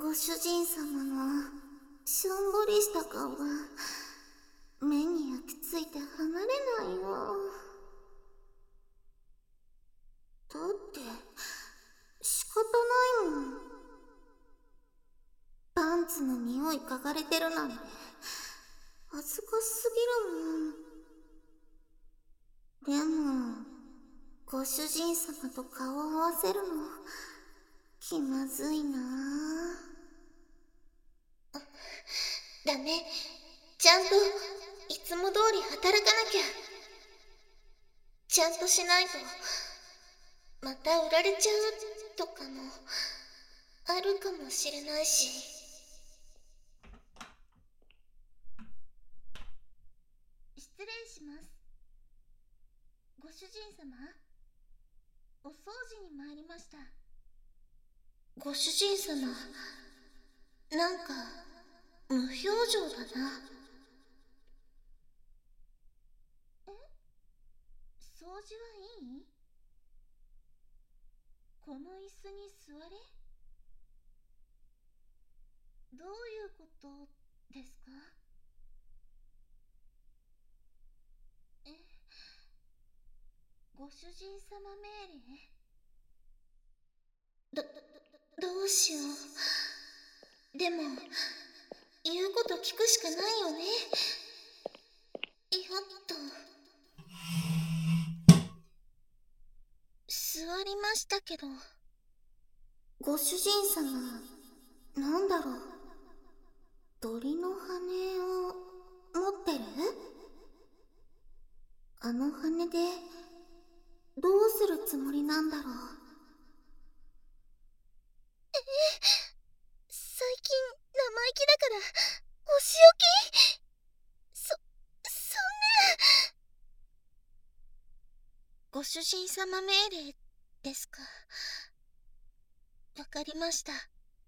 ご主人様のしょんぼりした顔が目に焼き付いて離れないよ。だって仕方ないもん。パンツの匂い嗅がれてるなんて恥ずかしすぎるもん。でもご主人様と顔を合わせるの気まずいなあ。ダメ。ちゃんといつも通り働かなきゃ。ちゃんとしないとまた売られちゃうとかもあるかもしれないし。失礼します。ご主人様、お掃除に参りました。ご主人様、なんか無表情だな。掃除はいい？この椅子に座れ？どういうことですか？ご主人様命令？どうしよう。でも言うこと聞くしかないよね。よっと。座りましたけど。ご主人様、なんだろう。鳥の羽を持ってる？あの羽でどうするつもりなんだろう。最近生意気だからお仕置き？そんな。ご主人様命令ですか。わかりました。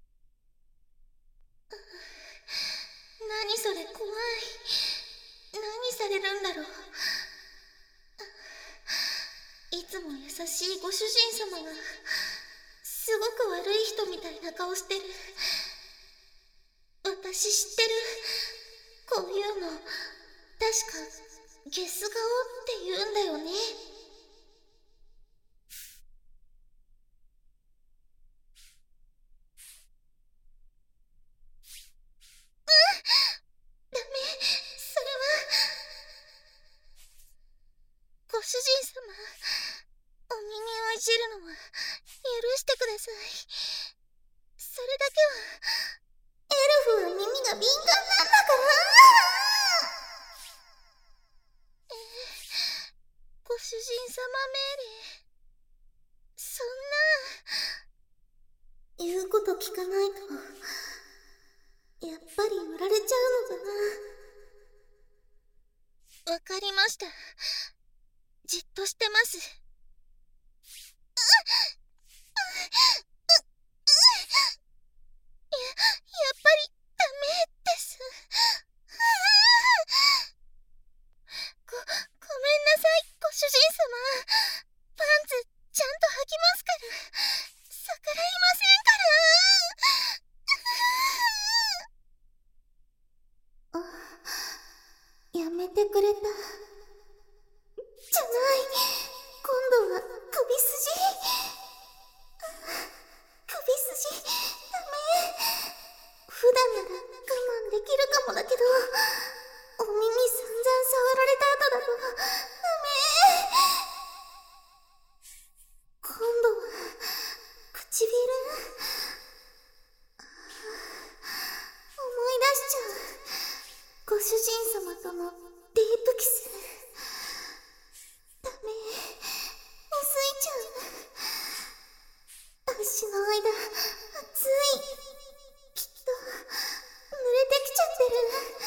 何それ、怖い。何されるんだろう。いつも優しいご主人様がすごく悪い人みたいな顔してる。私知ってる。こういうの確かゲス顔って言うんだよね。ダメ、それは。ご主人様、お耳をいじるのは許してください。それだけは。エルフは耳が敏感なんだから。ご主人様命令。そんな。言うこと聞かないとやっぱり売られちゃうのかな。わかりました。じっとしてます。やっぱりダメです。ごめんなさい、ご主人様。パンツちゃんと履きますから。逆らいませんから。やめてくれた。じゃない。今度は首筋。首筋、ダメ。普段なら我慢できるかもだけど、お耳散々触られた後だとダメ。今度は唇。思い出しちゃう。ご主人様とのディープキス。ダメ、むずいちゃう。足の間熱い。きっと濡れてきちゃってる。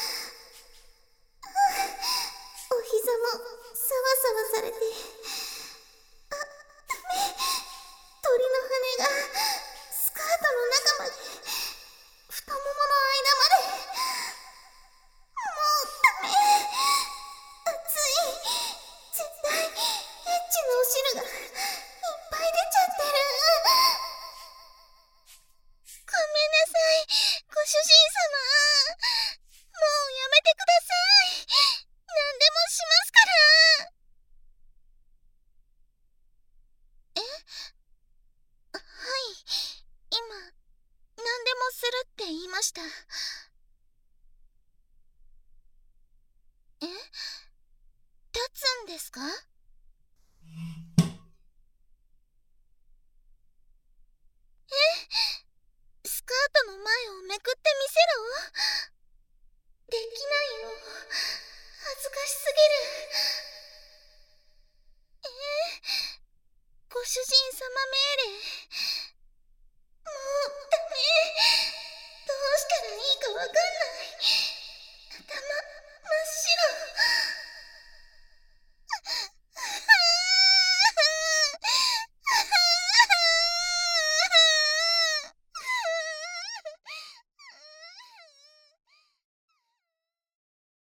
お膝もサワサワされて。ダメ、鳥の羽がスカートの中まで、太ももの間まで。もうダメ。熱い。絶対エッチなお汁がいっぱい出ちゃってる。ごめんなさい。 した。え？立つんですか？